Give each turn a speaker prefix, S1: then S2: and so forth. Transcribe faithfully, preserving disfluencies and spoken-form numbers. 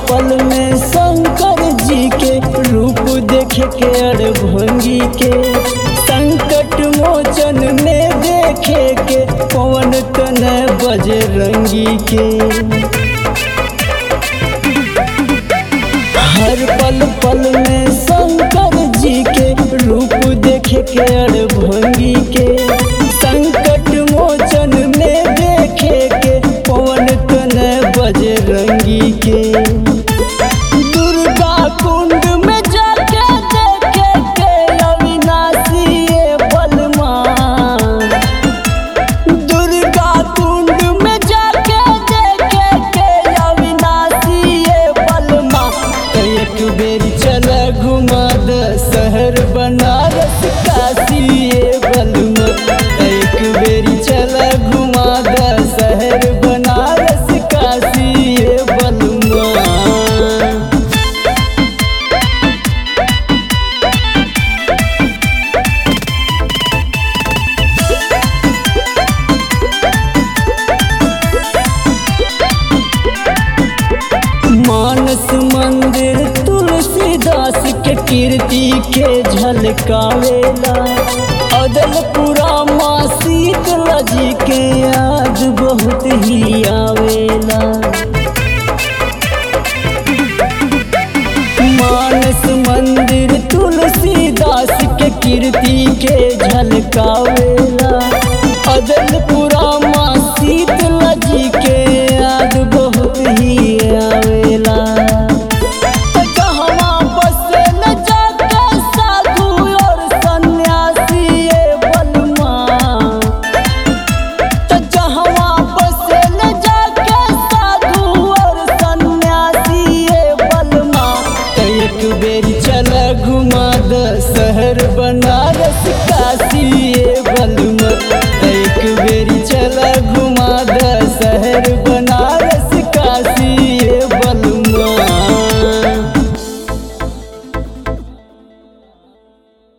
S1: पल में शंकर जी के रूप देखे के अड़भंगी के, संकट मोचन में देखे के पवन तन बजरंगी के। हर पल पल में शंकर जी के रूप देखे के अड़भंगी के, संकट मोचन में देखे के पवन तन बजरंगी के। दुर्गा कुंड में जाके देखे के अविनाशी ये बलमा, दुर्गा कुंड में जाके देखे के अविनाशी ये बलमा। एक बेर चल घुमा द शहर बनारस काशी ये बलमा, एक बेर चल घुमा द शहर बनारस काशी ये बलमा। मानस मंदिर तुलसीदास के कीर्ति के झलकावेला, अदलपुरा माँ शीतला जी के याद बहुत ही आवेला। मानस मंदिर तुलसीदास के कीर्ति के झलकावेला, अदलपुरा माँ शीतला जी के याद बहुत ही आवेला। कहवा बसे न जाके साधु और सन्यासी ये बलमा, कहवा बसे न जाके साधु और सन्यासी ये बलमा। एक बेर चल घुमा द शहर बनारस काशी